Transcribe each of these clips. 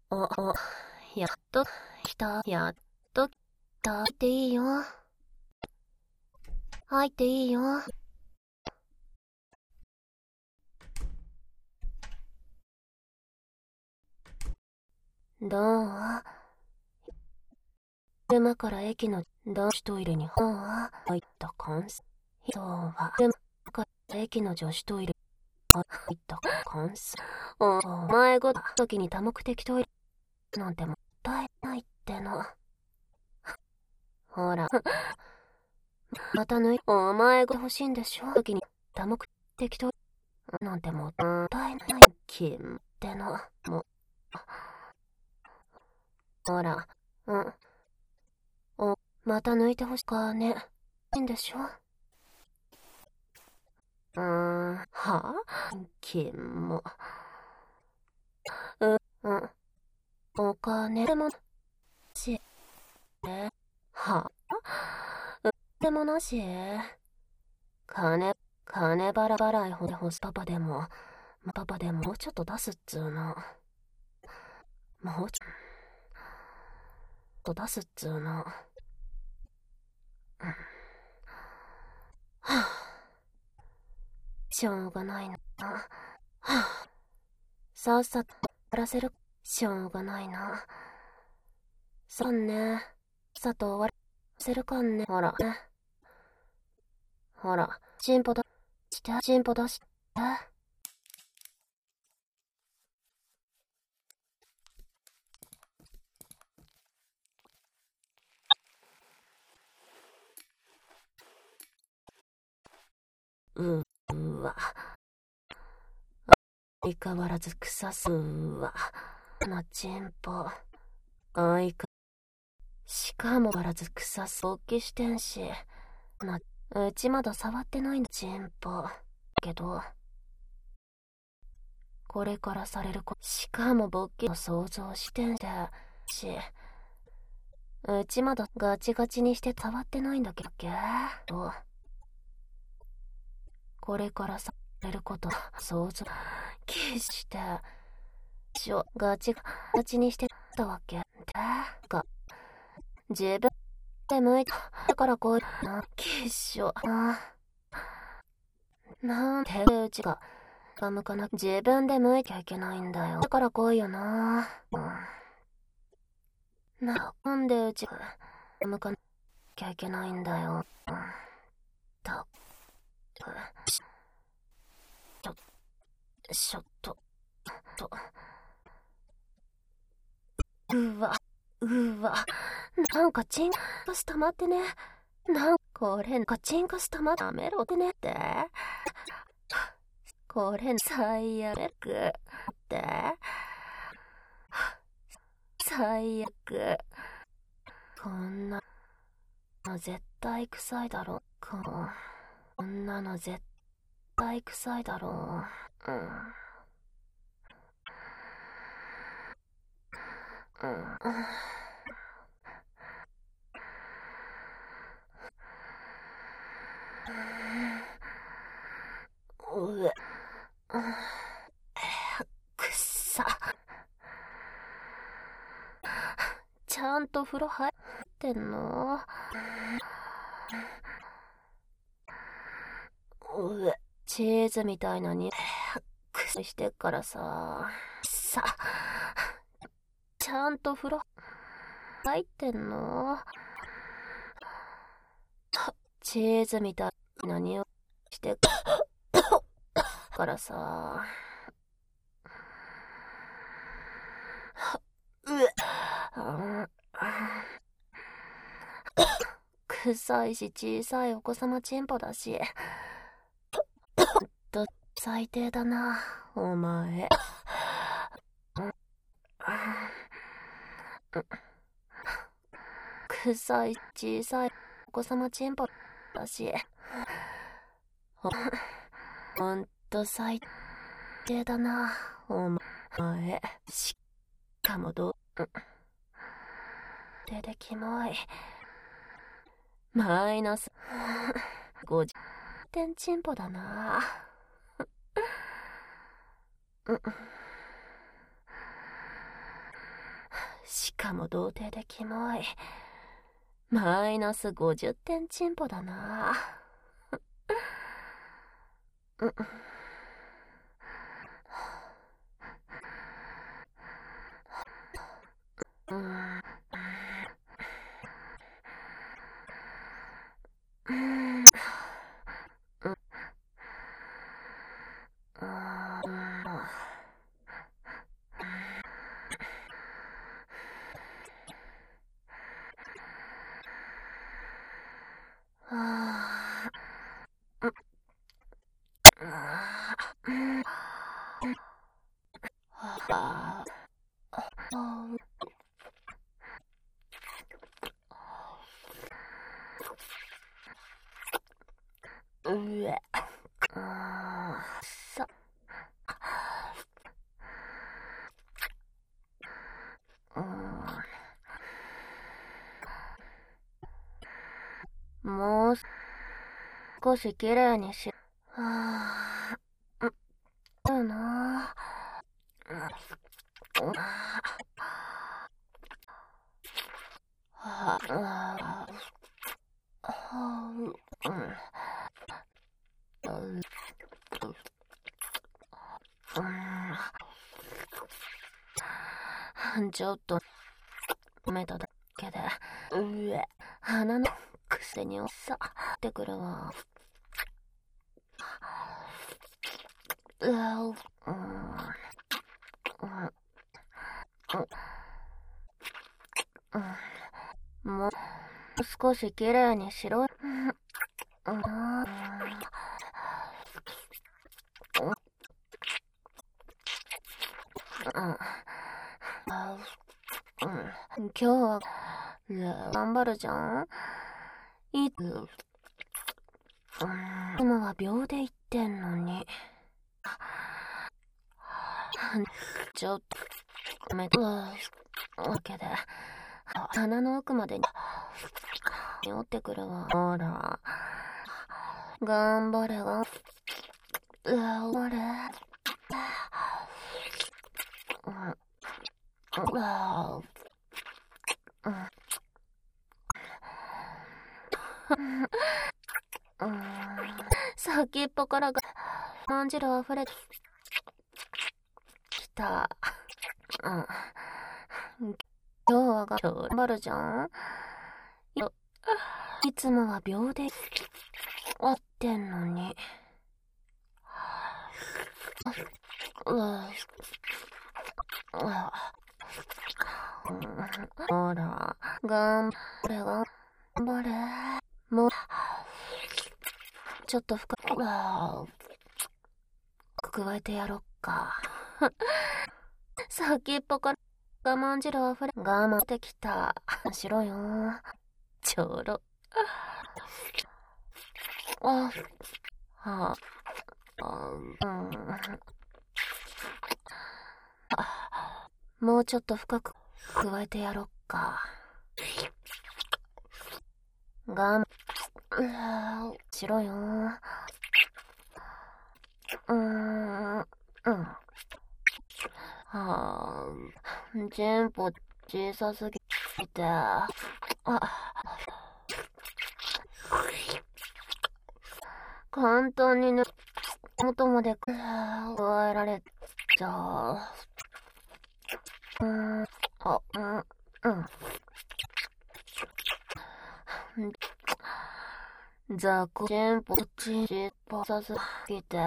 やっと来た、やっと来た。入っていいよ。入っていいよ。どう？車から駅の男子トイレに入った感想。人は車から駅の女子トイレ入った感想。お前ごと時に多目的トイレなんてもったいないっての。ほら、またお前が欲しいんでしょ。時に多目的トイレなんてもったいない気っての。もう、ほら、また抜いてほしかね。いいんでしょ。はぁ金も。お金でもし、はぁでもなし。金バラ払いほすパパでももうちょっと出すっつうの。もうちょっと出すっつうの。はぁしょうがないな。はぁさっさと終わらせる。しょうがないな。そうね。さっと終わらせるかんね。ほら。ほら、進歩出して。うわ。相変わらず臭すわ。進歩。しかも変わらず臭す。勃起してんし。うちまだ触ってないんだ、進歩。けど、これからされるしかも勃起を想像してんだし、うちまだガチガチにして触ってないんだけど、これからされること想像して、ガチガチにしてたわけが、自分で向いたからこうな、なんでうちが向かな自分で向いきゃいけないんだよ。だから来いよな。なんでうちが向かなきゃいけないんだよ。ちょっと。うわ。なんかチンカス溜まってね。これチンカス溜まってやめろってねって。これ最悪って。最悪。こんなの絶対臭いだろ。こんなの絶対臭いだろ。くっさ。ちゃんと風呂入ってんの？チーズみたいなにくすしてっからさ。ちゃんと風呂入ってんの？チーズみたいな匂いしてっからさ。臭いし小さいお子様チンポだし。最低だな、お前。臭い小さいお子様チンポだし。ほんと最低だな、お前。しかも手でキモい。マイナス50点チンポだな。 しかも童貞でキモい。マイナス50点進歩だな。もう少しきれいにし、だな。ちょっとめただけで、鼻のくせにさってくるわ。もう少しきれいにしろ。今日は頑張るじゃん。いつもは秒で言ってんのに。ちょっとめたわけで鼻の奥までに寄ってくるわ。ほら頑張れ頑張れ。先っぽからがまんじる溢れてきた。今日は頑張るじゃん。いつもは秒で終わってんのに。ほら頑張れ。もうちょっと深く加えてやろっか。先っぽから我慢汁あふれ我慢してきた。しろよちょろ。もうちょっと深く加えてやろっか。我慢しろよ。テンポ小さすぎて。簡単にね、元まで加えられちゃう。雑魚テンポ小さすぎて。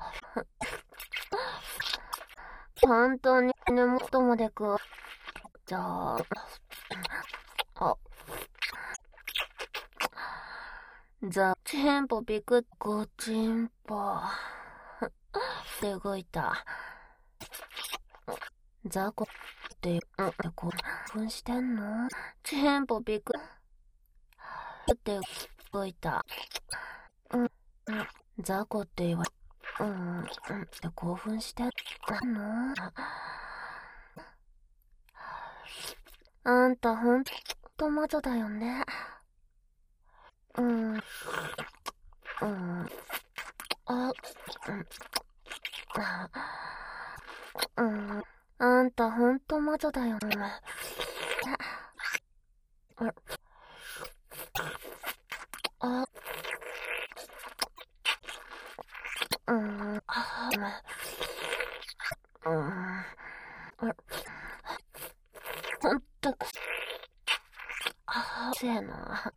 簡単に根元まで加えちゃう。テンポビクッゴチンポで動いた。雑魚って興奮してんの？テンポビクって動いた。雑魚って言われって興奮してんの？あんたほんと魔女だよね。あんたほんと魔女だよね。 あ、ほんとくせえな。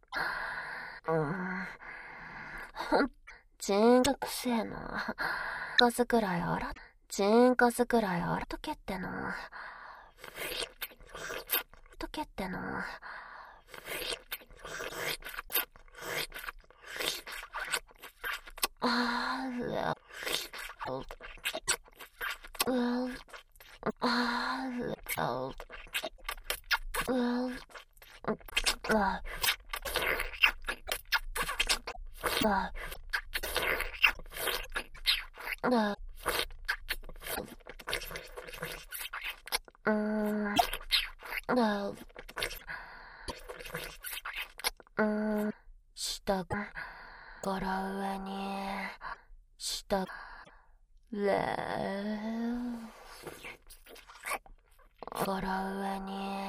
ほん、ジーンとくせえな。かすくらいジーンかすくらいとけってな。とけってな。下から上に、下、から上に、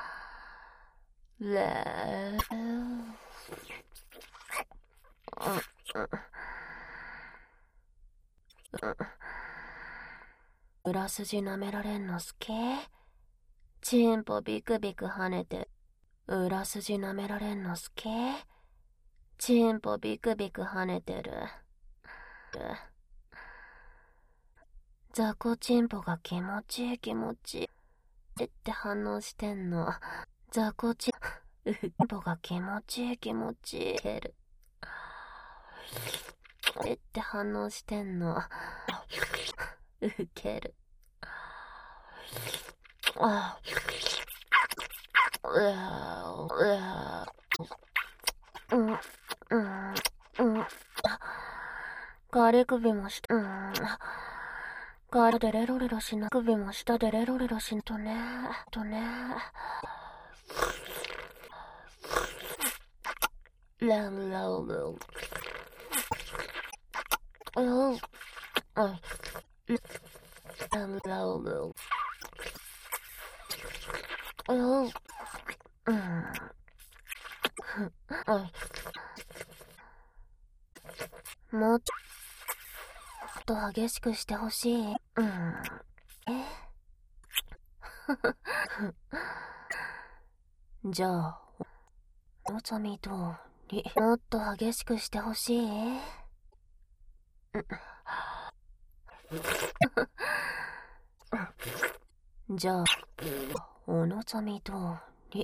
裏筋舐められんの好き？チンポビクビク跳ねて、裏筋舐められんの好き？チンポビクビク跳ねてる。雑魚チンポが気持ちいい気持ちいいって反応してんの。雑魚チンポが気持ちいい気持ちいいって反応してんの。ウケる。ガリ首もした。ガリでレロレロしな。首も下でレロレロしんとね。レンロール。もっと激しくしてほしい。じゃあ、おちゃみとり、もっと激しくしてほしい。じゃあ、おのちゃみとり。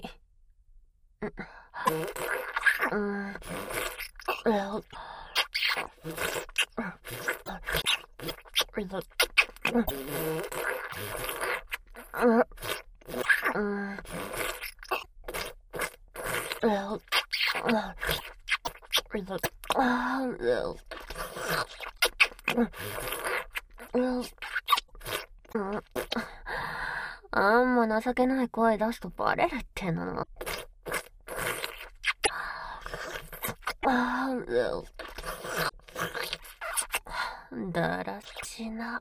あんま情けない声出すとバレるってな。だらしな。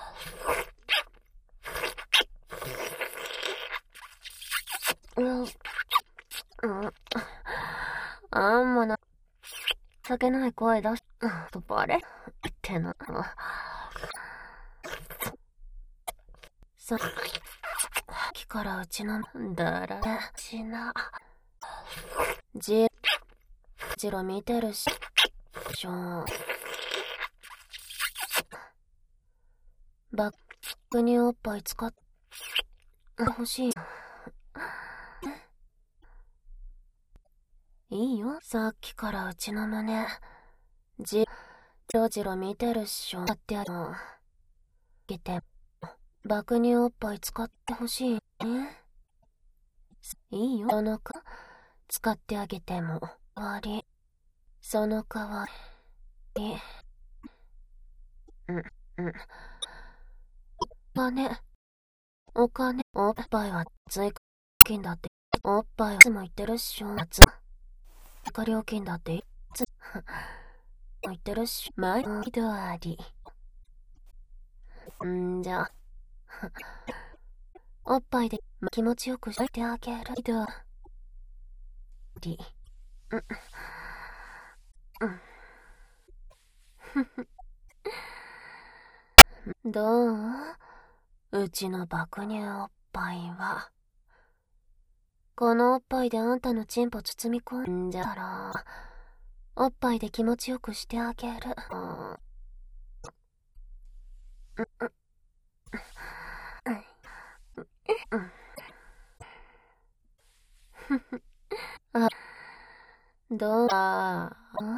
あんま情けない声出すとバレるってな。さっきからうちのだらしな。じろ見てるしょ。バッグにおっぱい使ってほしい。いいよ。さっきからうちの胸じろ見てるっしょ。ってやるの。げて爆乳おっぱい使ってほしい。いいよ。そのか使ってあげても悪い。その代わり。お金、おっぱいは追加金だって。おっぱいいつも言ってるっしょ。追加料金だって。言ってるっしょ。毎度あり。じゃあ。おっぱいで気持ちよくしてあげる。 り。どう？うちの爆乳おっぱいは。このおっぱいであんたのチンポ包み込んじゃったら、おっぱいで気持ちよくしてあげる。どうだ？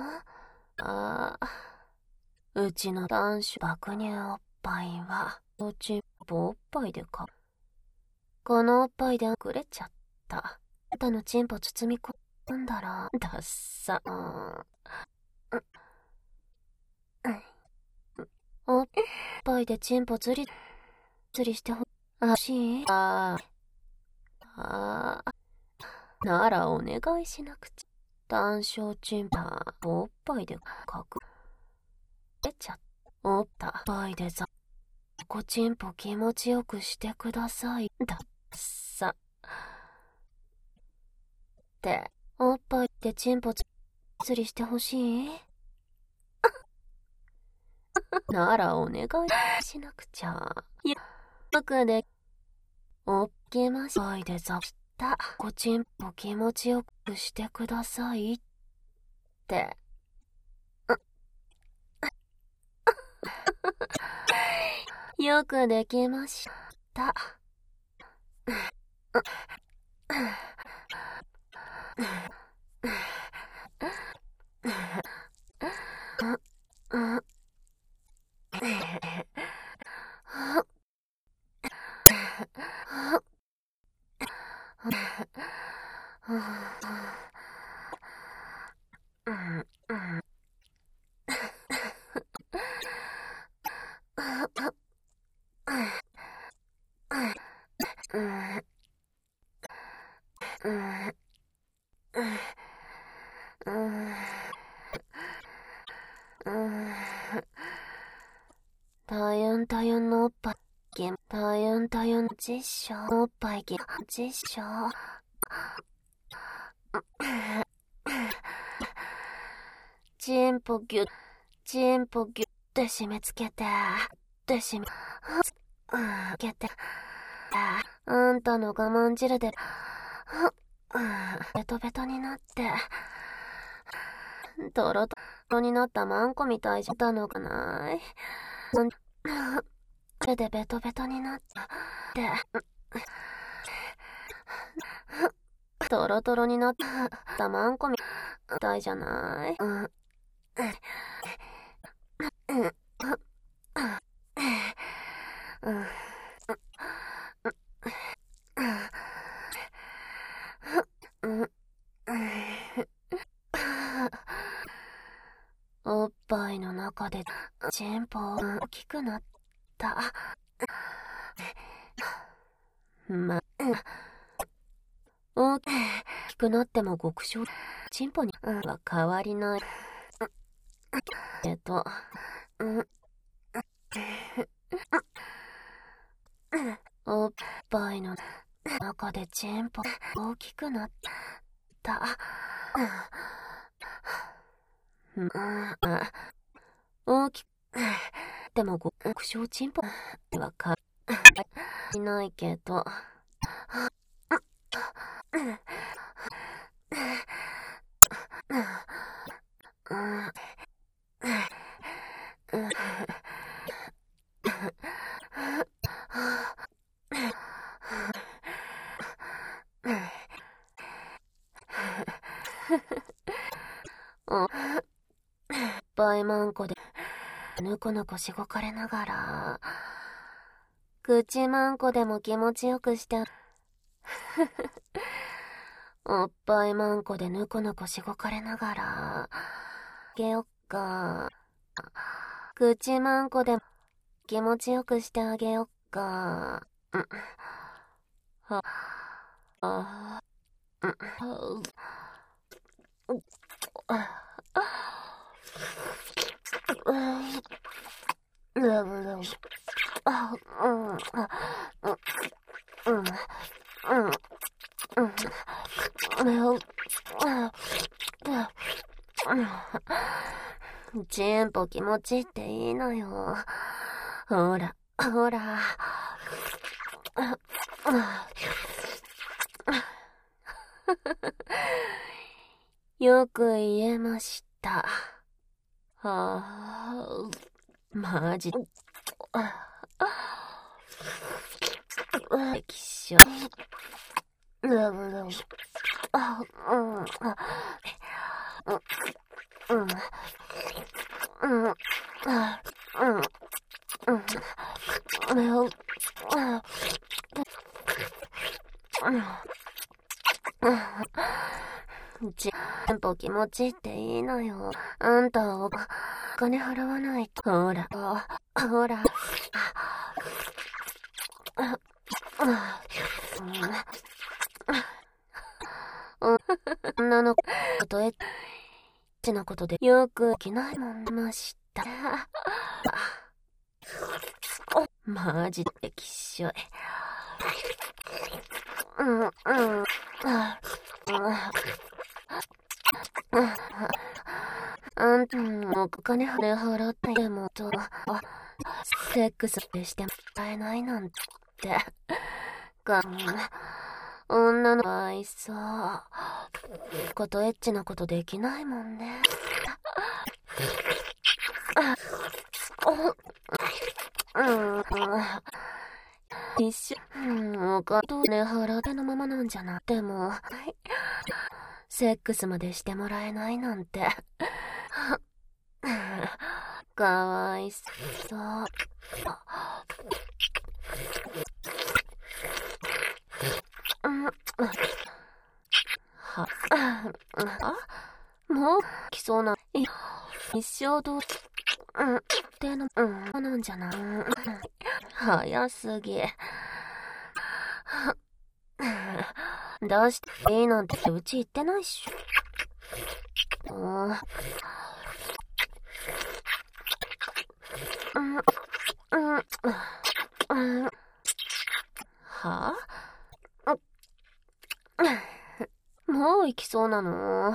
うちの男子爆乳おっぱいは、おちんぽおっぱいでか。このおっぱいでくれちゃった。あんたのチンポ包み込んだら、ダッサ。おっぱいでチンポズリしてほしい。ならお願いしなくちゃ。単小チンポおっぱいでかくれちゃった。おっぱいでこチンポ気持ちよくしてください。だっさ。っておっぱいでチンポズリしてほしいならお願いしなくちゃ。よくでおっきましょいでしたこチンポ気持ちよくしてくださいってよくできましたたゆんたゆんのおっぱいたゆんたゆん実証おっぱい実証チンポギュって締め付けて締めけてあんたの我慢汁でベトベトになってトロトロになったマンコみたいじゃったのかない手でベトベトになってトロトロになったマンコみたいじゃないおっぱいの中でチンポ大きくなった大きくなっても極小チンポには変わりないけどおっぱいの中でチンポ大きくなった大きくでも極小チンポは変わりないけどおっぱいマンコでぬこぬこしごかれながら口マンコでも気持ちよくしておっぱいマンコでぬこぬこしごかれながらあげよっか口マンコでも気持ちよくしてあげよっかチンポ気持ちっていいのよ。ほら、ほら。よく言えました。マジ。きっしょ。チンポ気持ちっていいのよ。あんたお金払わないと。ほら、ほら。女の子とエッチなことでよく起きないもんました。マジできっしょい。あんたもお金払ってでもと、セックスしてもらえないなんて。女の場合さ、ことエッチなことできないもんね。一瞬、お金払ってのままなんじゃなくても、セックスまでしてもらえないなんて。かわいそう。もう来そうな。一生どうってのなんじゃない。早すぎ。出していいなんてうち言ってないっしょ。はもう行きそうなの？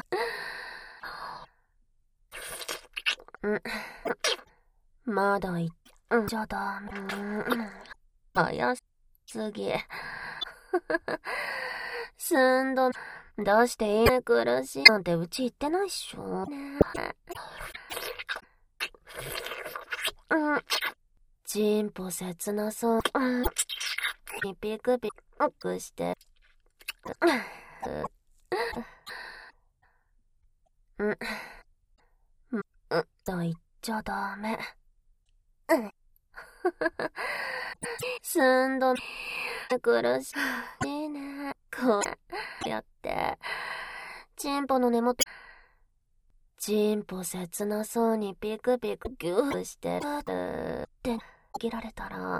まだ行っちゃダメ。早すぎ。すんど出していいね苦しいなんてうち言ってないっしょ。チンポ切なそう。ピクピクして。と言っちゃダメ。すんど苦しいね。こうやって、チンポの根元、チンポ切なそうにピクピクギューしてって切られたら、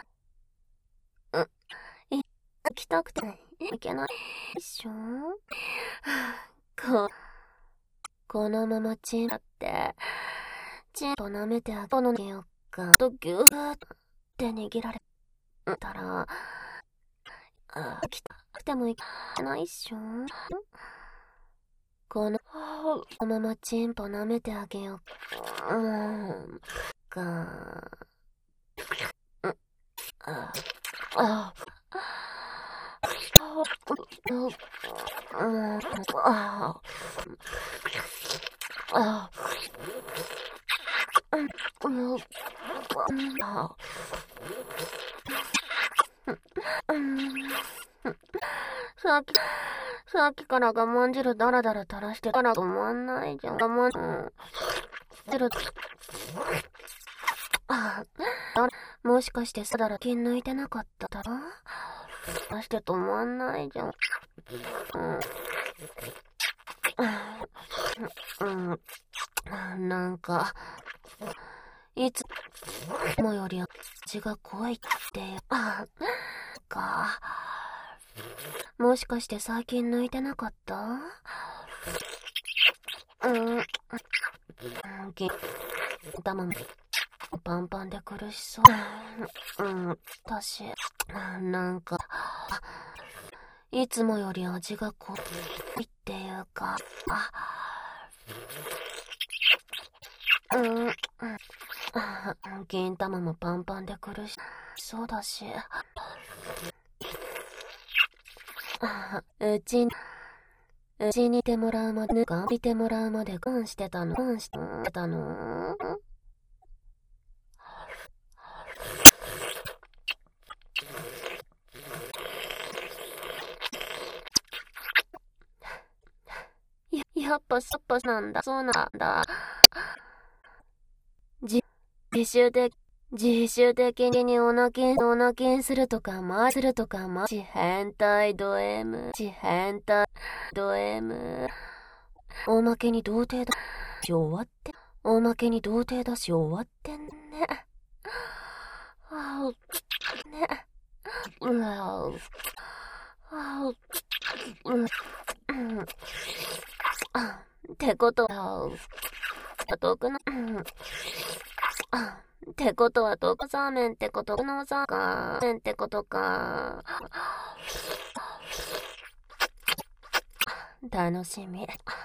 行きたくていけないでしょ。このままチンポって、チンポ舐めてあげようかとギューって握られたら、行きたくてもいけないっしょ。このままチンポ舐めてあげようか。さっきから我慢汁ダラダラ垂らしてから止まんないじゃん。我慢汁もしかしてさだら気抜いてなかっただろ？出して止まんないじゃん。なんかいつもより味が濃いってもしかして最近抜いてなかった？頭もパンパンで苦しそう。私、なんか、いつもより味が濃いっていうか、 銀玉もパンパンで苦しそうだし。うちにいてもらうまで、がんびてもらうまでしてたの。やっぱなんだ。そうなんだ。自主的にオナキンするとか、変態ド M。おまけに童貞だし終わってんね。ね。ってことは、ってことは、どこザーメンってことか。楽しみ。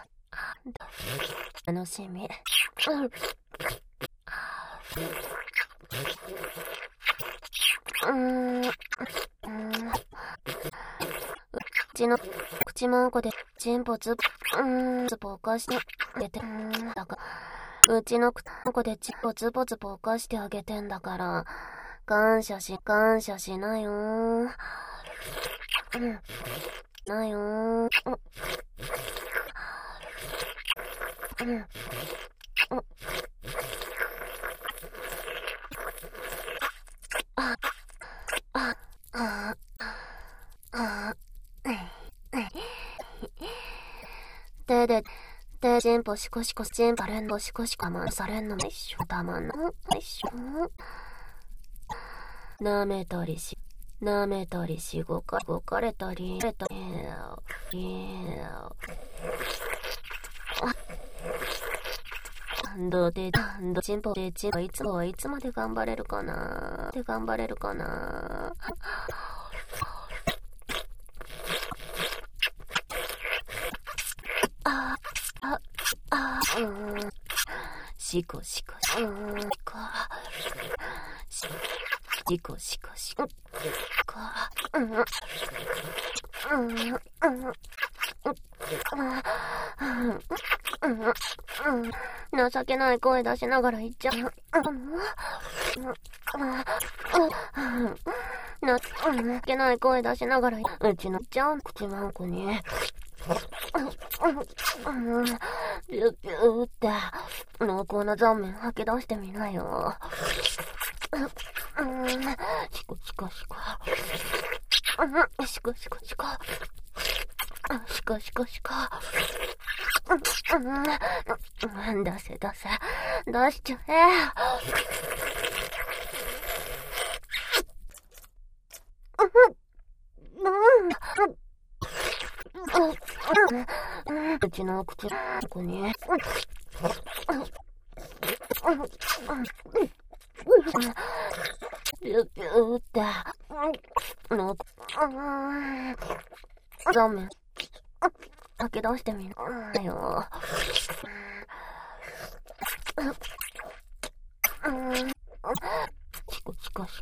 うちの口まんこでチンポズぼかしてあげてだから、うちの口まんこでチンポズぼかしてあげてんだから、感謝しなよ。なよ。手でチンポシコシコチンパレンボシコシコマンされんのも一緒たまんの一緒。舐めたりしごかれたりチンポでチンポいつまで頑張れるかな。シコシコ情けない声出しながら言っちゃう。情けない声出しながらうちのちゃん口まんこにビューって濃厚な残麺吐き出してみなよ。シコ出しちゃえ。うちの口こにビューって残麺吐き出してみなよ。シコシコ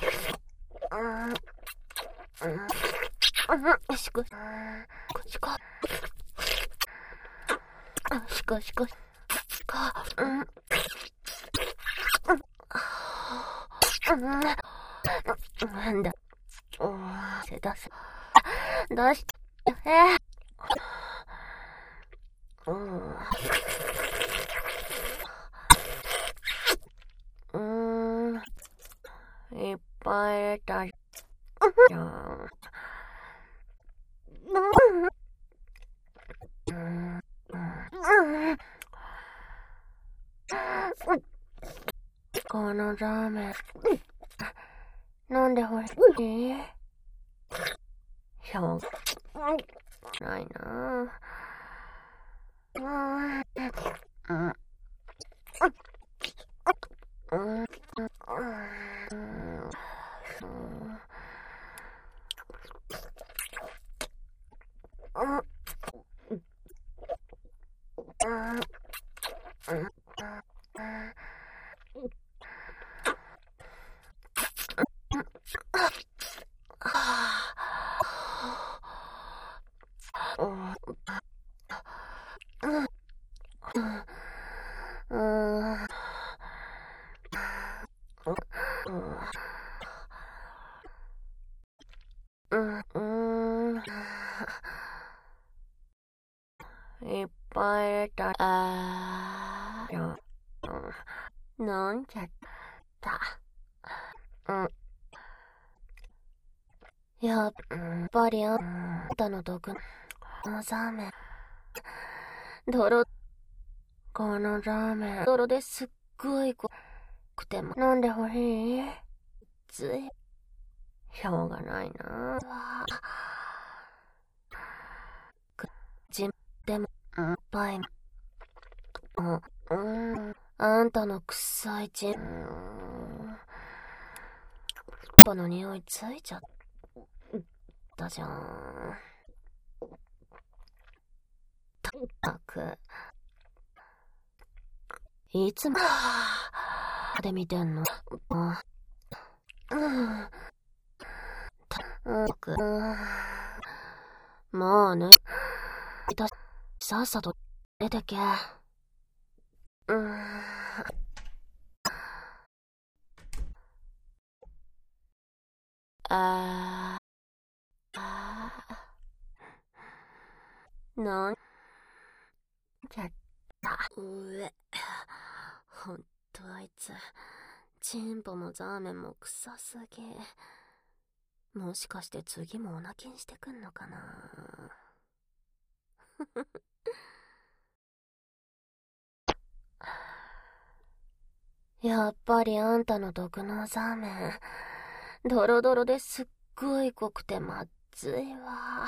なんだ。出しいっぱい入れたじゃん。このラーメンなんで欲しい？しょうがないな。 いっぱい入れた。飲んじゃった。やっぱりあんたの毒のラーメン。このラーメン、泥ですっごい濃くても飲んでほしい。つい。しょうがないな。でも、ぱい。あんたの臭いパの匂いついちゃったじゃん。ったく。いつもで見てんの。もうさっさと出てけ。なんちゃった。ほんとあいつ、チンポもザーメンも臭すぎ。もしかして次もおなきんしてくんのかな。やっぱりあんたの毒のザーメン、ドロドロですっごい濃くてまっずいわ。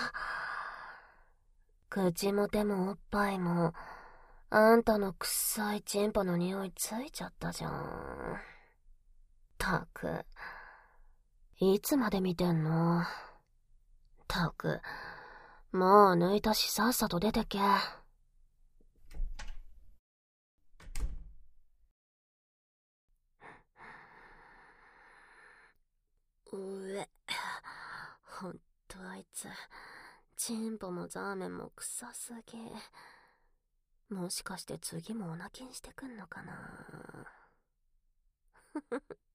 口も手もおっぱいも、あんたの臭いチンポの匂いついちゃったじゃん。たく、いつまで見てんの。たく、もう抜いたしさっさと出てけ。ほんとあいつ、チンポもザーメンも臭すぎ。もしかして次もおなきんしてくんのかな。